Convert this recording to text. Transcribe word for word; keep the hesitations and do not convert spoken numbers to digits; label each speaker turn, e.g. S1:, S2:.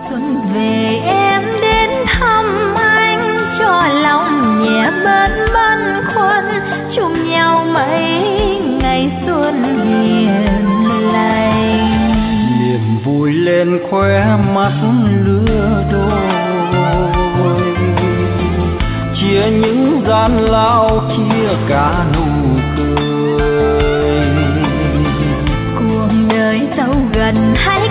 S1: xuân về em đến thăm anh, cho lòng nhẹ bớt băn khoăn, chung nhau mấy ngày xuân hiền lành.
S2: Niềm vui lên khóe mắt lứa đôi, chia những gian lao chia cả nụ cười.
S1: Cuộc đời dẫu gần hay